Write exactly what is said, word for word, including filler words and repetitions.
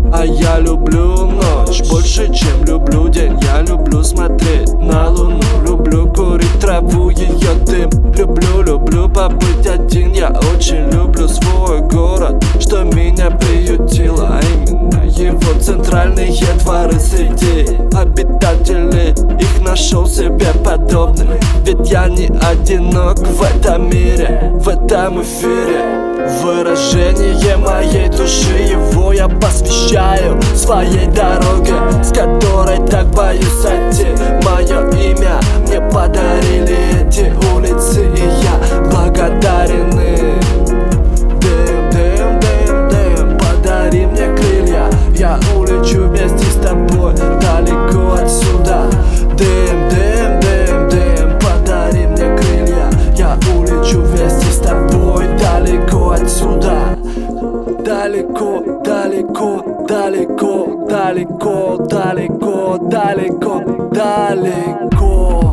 А я люблю ночь больше, чем люблю день. Я люблю смотреть на луну, люблю курить траву, ее дым. Люблю, люблю побыть один. Я очень люблю свой город, что меня приютил, а именно его центральные дворы. Среди обитателей их нашел себе подобных. Ведь я не одинок в этом мире, в этом эфире. Выражение моей души, его я посвящаю своей дороге, с которой так боюсь сойти. Мое имя мне подарили эти улицы, и я благодарен им. Дэм, дэм, дэм, дэм, подари мне крылья, я улечу вместе с тобой далеко отсюда. Дэм, дэм, дэм, дэм, подари мне крылья, я улечу вместе с тобой далеко отсюда. Далеко, далеко, далеко, далеко, далеко, далеко, далеко.